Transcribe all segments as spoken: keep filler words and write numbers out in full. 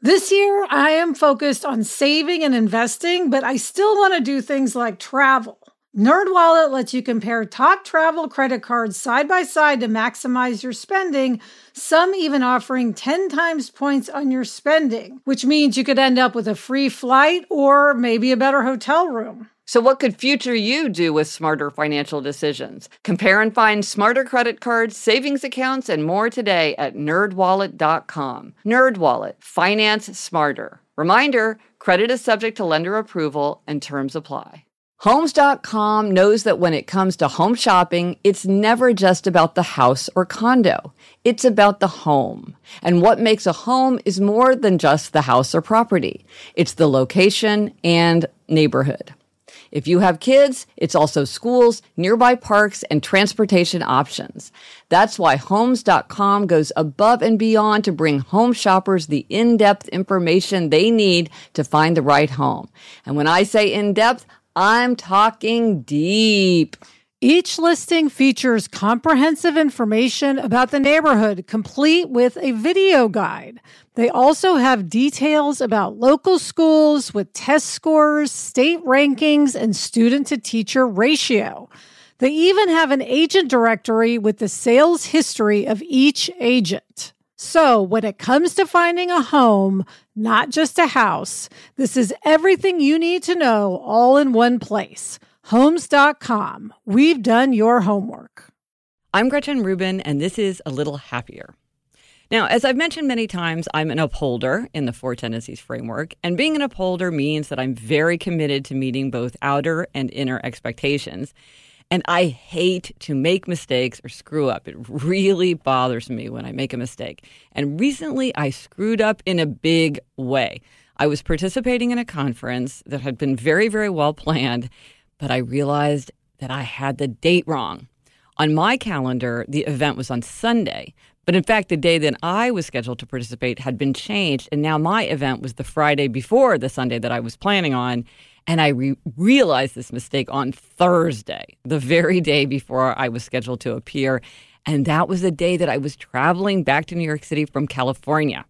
This year, I am focused on saving and investing, but I still want to do things like travel. NerdWallet lets you compare top travel credit cards side by side to maximize your spending, some even offering ten times points on your spending, which means you could end up with a free flight or maybe a better hotel room. So what could future you do with smarter financial decisions? Compare and find smarter credit cards, savings accounts, and more today at nerd wallet dot com. NerdWallet. Finance smarter. Reminder, credit is subject to lender approval and terms apply. Homes dot com knows that when it comes to home shopping, it's never just about the house or condo. It's about the home. And what makes a home is more than just the house or property. It's the location and neighborhood. If you have kids, it's also schools, nearby parks, and transportation options. That's why Homes dot com goes above and beyond to bring home shoppers the in-depth information they need to find the right home. And when I say in-depth, I'm talking deep. Each listing features comprehensive information about the neighborhood, complete with a video guide. They also have details about local schools with test scores, state rankings, and student-to-teacher ratio. They even have an agent directory with the sales history of each agent. So when it comes to finding a home, not just a house, this is everything you need to know all in one place. Homes dot com. We've done your homework. I'm Gretchen Rubin, and this is A Little Happier. Now, as I've mentioned many times, I'm an upholder in the Four Tendencies framework, and being an upholder means that I'm very committed to meeting both outer and inner expectations. And I hate to make mistakes or screw up. It really bothers me when I make a mistake. And recently, I screwed up in a big way. I was participating in a conference that had been very, very well planned, but I realized that I had the date wrong. On my calendar, the event was on Sunday. But in fact, the day that I was scheduled to participate had been changed. And now my event was the Friday before the Sunday that I was planning on. And I re- realized this mistake on Thursday, the very day before I was scheduled to appear. And that was the day that I was traveling back to New York City from California.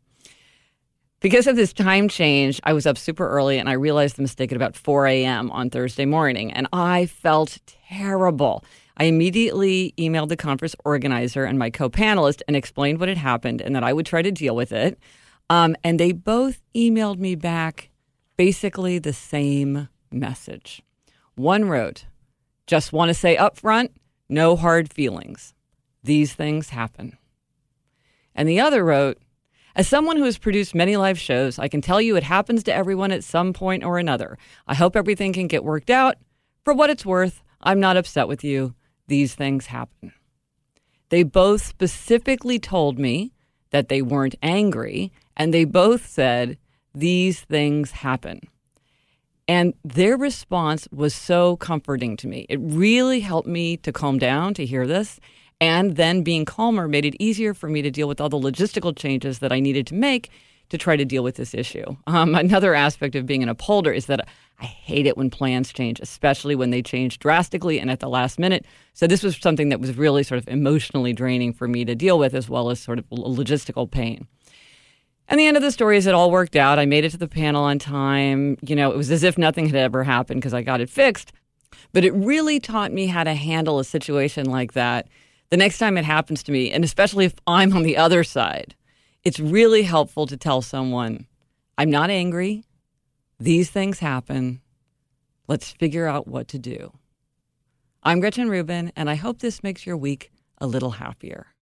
Because of this time change, I was up super early and I realized the mistake at about four a.m. on Thursday morning. And I felt terrible. I immediately emailed the conference organizer and my co-panelist and explained what had happened and that I would try to deal with it. Um, and they both emailed me back basically the same message. One wrote, "Just want to say up front, no hard feelings. These things happen." And the other wrote, "As someone who has produced many live shows, I can tell you it happens to everyone at some point or another. I hope everything can get worked out. For what it's worth, I'm not upset with you. These things happen." They both specifically told me that they weren't angry, and they both said, "These things happen." And their response was so comforting to me. It really helped me to calm down to hear this. And then being calmer made it easier for me to deal with all the logistical changes that I needed to make to try to deal with this issue. Um, another aspect of being an upholder is that I hate it when plans change, especially when they change drastically and at the last minute. So this was something that was really sort of emotionally draining for me to deal with, as well as sort of logistical pain. And the end of the story is it all worked out. I made it to the panel on time. You know, it was as if nothing had ever happened because I got it fixed. But it really taught me how to handle a situation like that the next time it happens to me, and especially if I'm on the other side. It's really helpful to tell someone, I'm not angry. These things happen. Let's figure out what to do. I'm Gretchen Rubin, and I hope this makes your week a little happier.